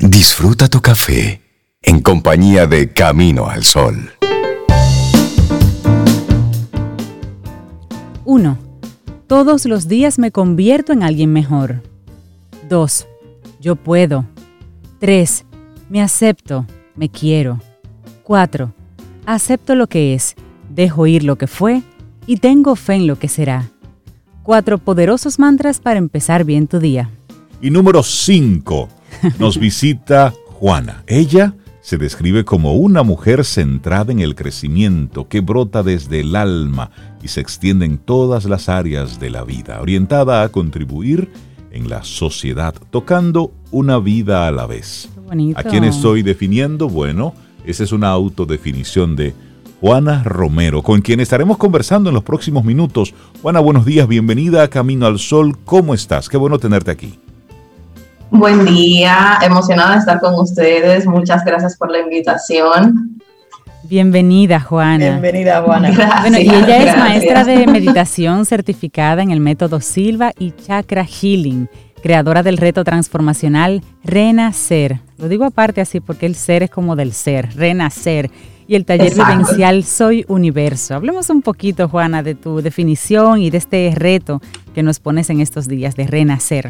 Disfruta tu café en compañía de Camino al Sol. 1. Todos los días me convierto en alguien mejor. 2. Yo puedo. 3. Me acepto, me quiero. 4. Acepto lo que es, dejo ir lo que fue y tengo fe en lo que será. 4 poderosos mantras para empezar bien tu día. Y número 5, nos visita Juana. Ella se describe como una mujer centrada en el crecimiento que brota desde el alma y se extiende en todas las áreas de la vida, orientada a contribuir en la sociedad, tocando una vida a la vez. Qué bonito. ¿A quién estoy definiendo? Bueno, esa es una autodefinición de Juana Romero, con quien estaremos conversando en los próximos minutos. Juana, buenos días, bienvenida a Camino al Sol. ¿Cómo estás? Qué bueno tenerte aquí. Buen día, emocionada de estar con ustedes. Muchas gracias por la invitación. Bienvenida, Juana. Bienvenida, Juana. Gracias, Bueno, y ella es gracias. maestra de meditación certificada en el método Silva y Chakra Healing, creadora del reto transformacional Renacer. Lo digo aparte así porque el ser es como del ser, renacer. Y el taller Exacto. vivencial Soy Universo. Hablemos un poquito, Juana, de tu definición y de este reto que nos pones en estos días de renacer.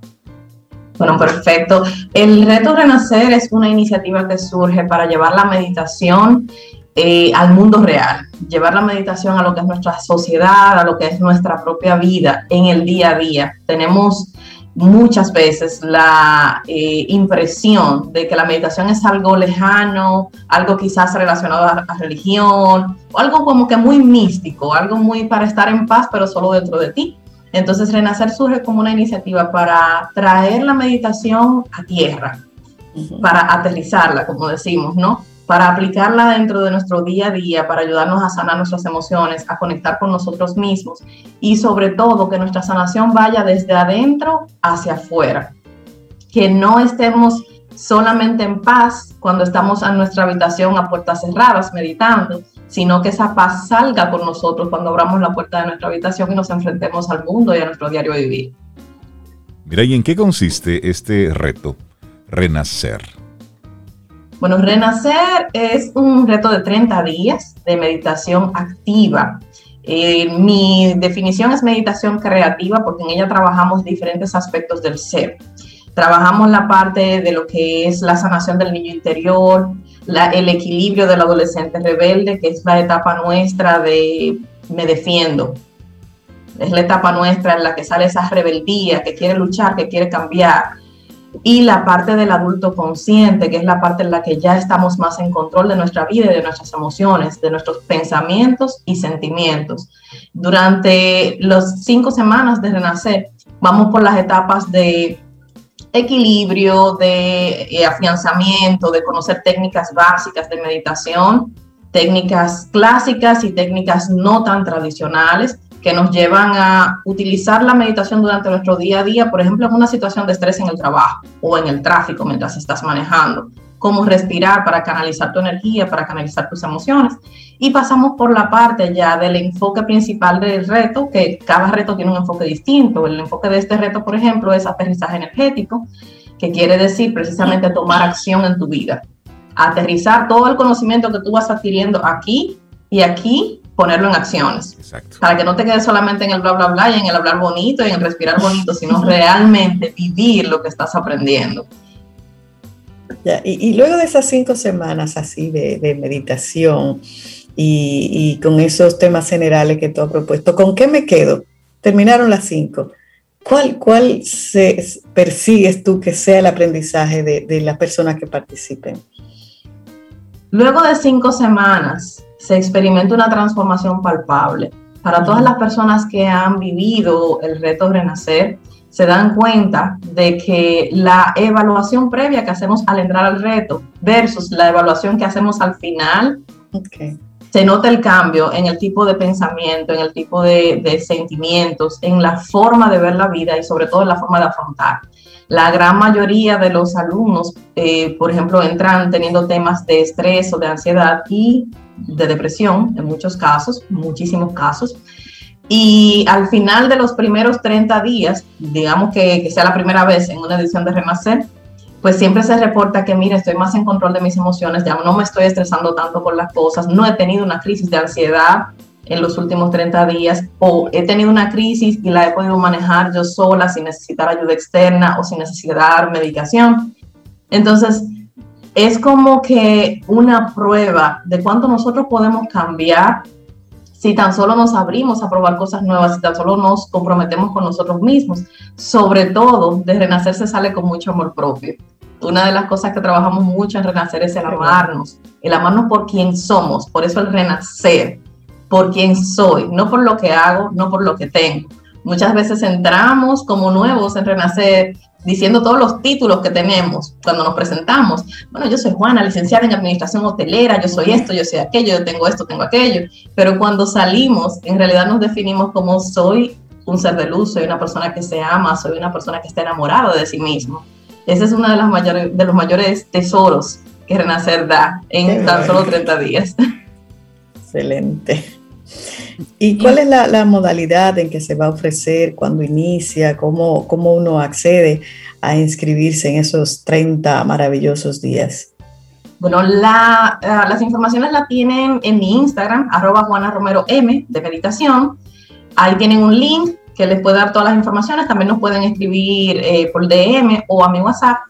Bueno, perfecto. El reto Renacer es una iniciativa que surge para llevar la meditación al mundo real, llevar la meditación a lo que es nuestra sociedad, a lo que es nuestra propia vida en el día a día. Tenemos muchas veces la impresión de que la meditación es algo lejano, algo quizás relacionado a religión, o algo como que muy místico, algo muy para estar en paz, pero solo dentro de ti. Entonces, Renacer surge como una iniciativa para traer la meditación a tierra, para aterrizarla, como decimos, ¿no? Para aplicarla dentro de nuestro día a día, para ayudarnos a sanar nuestras emociones, a conectar con nosotros mismos y sobre todo que nuestra sanación vaya desde adentro hacia afuera. Que no estemos solamente en paz cuando estamos en nuestra habitación a puertas cerradas meditando, sino que esa paz salga por nosotros cuando abramos la puerta de nuestra habitación y nos enfrentemos al mundo y a nuestro diario vivir. Mira, ¿y en qué consiste este reto, Renacer? Bueno, Renacer es un reto de 30 días de meditación activa. Mi definición es meditación creativa porque en ella trabajamos diferentes aspectos del ser. Trabajamos la parte de lo que es la sanación del niño interior, el equilibrio del adolescente rebelde, que es la etapa nuestra de me defiendo. Es la etapa nuestra en la que sale esa rebeldía, que quiere luchar, que quiere cambiar. Y la parte del adulto consciente, que es la parte en la que ya estamos más en control de nuestra vida y de nuestras emociones, de nuestros pensamientos y sentimientos. Durante las 5 semanas de Renacer, vamos por las etapas de equilibrio, de afianzamiento, de conocer técnicas básicas de meditación, técnicas clásicas y técnicas no tan tradicionales que nos llevan a utilizar la meditación durante nuestro día a día, por ejemplo, en una situación de estrés en el trabajo o en el tráfico mientras estás manejando, cómo respirar para canalizar tu energía, para canalizar tus emociones. Y pasamos por la parte ya del enfoque principal del reto, que cada reto tiene un enfoque distinto. El enfoque de este reto, por ejemplo, es aterrizaje energético, que quiere decir precisamente tomar acción en tu vida. Aterrizar todo el conocimiento que tú vas adquiriendo aquí y aquí, ponerlo en acciones. Exacto. Para que no te quedes solamente en el bla, bla, bla y en el hablar bonito y en el respirar bonito, sino realmente vivir lo que estás aprendiendo. Ya, y luego de esas 5 semanas así de meditación y con esos temas generales que tú has propuesto, ¿con qué me quedo? Terminaron las 5. ¿Cuál persigues tú que sea el aprendizaje de las personas que participen? Luego de 5 semanas se experimenta una transformación palpable. Para todas las personas que han vivido el reto Renacer, se dan cuenta de que la evaluación previa que hacemos al entrar al reto versus la evaluación que hacemos al final, se nota el cambio en el tipo de pensamiento, en el tipo de sentimientos, en la forma de ver la vida y sobre todo en la forma de afrontar. La gran mayoría de los alumnos, por ejemplo, entran teniendo temas de estrés o de ansiedad y de depresión, en muchos casos, muchísimos casos. Y al final de los primeros 30 días, digamos que sea la primera vez en una edición de Renacer, pues siempre se reporta que, mira, estoy más en control de mis emociones, ya no me estoy estresando tanto por las cosas, no he tenido una crisis de ansiedad en los últimos 30 días, o he tenido una crisis y la he podido manejar yo sola sin necesitar ayuda externa o sin necesitar medicación. Entonces, es como que una prueba de cuánto nosotros podemos cambiar si tan solo nos abrimos a probar cosas nuevas, si tan solo nos comprometemos con nosotros mismos. Sobre todo, de Renacer se sale con mucho amor propio. Una de las cosas que trabajamos mucho en Renacer es el amarnos por quien somos, por eso el renacer, por quien soy, no por lo que hago, no por lo que tengo. Muchas veces entramos como nuevos en Renacer diciendo todos los títulos que tenemos cuando nos presentamos. Bueno, yo soy Juana, licenciada en administración hotelera, yo soy esto, yo soy aquello, yo tengo esto, tengo aquello. Pero cuando salimos, en realidad nos definimos como soy un ser de luz, soy una persona que se ama, soy una persona que está enamorada de sí mismo. Ese es uno de los mayores tesoros que Renacer da en tan solo 30 días. Excelente. ¿Y cuál es la modalidad en que se va a ofrecer, cuándo inicia, cómo uno accede a inscribirse en esos 30 maravillosos días? Bueno, las informaciones las tienen en mi Instagram, @JuanaRomeroM de meditación. Ahí tienen un link que les puede dar todas las informaciones. También nos pueden escribir por DM o a mi WhatsApp,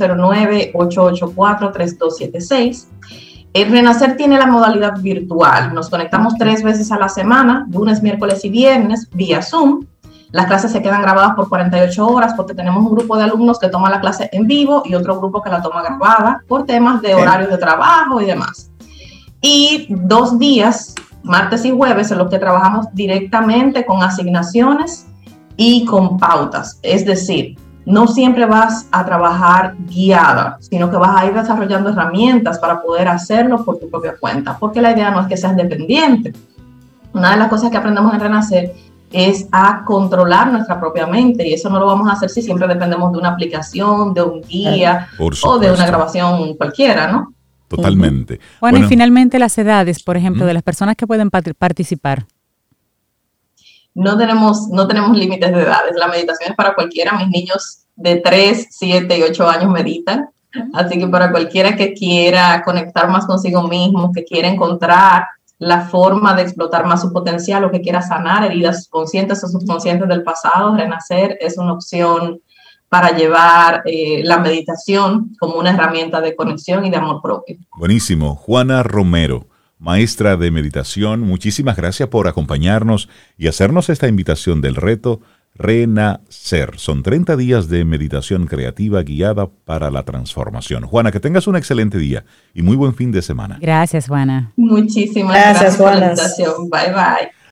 809-884-3276. El Renacer tiene la modalidad virtual. Nos conectamos 3 veces a la semana, lunes, miércoles y viernes, vía Zoom. Las clases se quedan grabadas por 48 horas porque tenemos un grupo de alumnos que toma la clase en vivo y otro grupo que la toma grabada por temas de horarios de trabajo y demás. Y 2 días, martes y jueves, en los que trabajamos directamente con asignaciones y con pautas. Es decir, no siempre vas a trabajar guiada, sino que vas a ir desarrollando herramientas para poder hacerlo por tu propia cuenta, porque la idea no es que seas dependiente. Una de las cosas que aprendemos en Renacer es a controlar nuestra propia mente, y eso no lo vamos a hacer si siempre dependemos de una aplicación, de un guía o de una grabación cualquiera, ¿no? Totalmente. Bueno, y finalmente las edades, por ejemplo, de las personas que pueden participar. No tenemos límites de edades. La meditación es para cualquiera. Mis niños de 3, 7 y 8 años meditan. Así que para cualquiera que quiera conectar más consigo mismo, que quiera encontrar la forma de explotar más su potencial o que quiera sanar heridas conscientes o subconscientes del pasado, Renacer es una opción para llevar la meditación como una herramienta de conexión y de amor propio. Buenísimo. Juana Romero, maestra de meditación, muchísimas gracias por acompañarnos y hacernos esta invitación del reto Renacer. Son 30 días de meditación creativa guiada para la transformación. Juana, que tengas un excelente día y muy buen fin de semana. Gracias, Juana. Muchísimas gracias por la invitación. Bye, bye.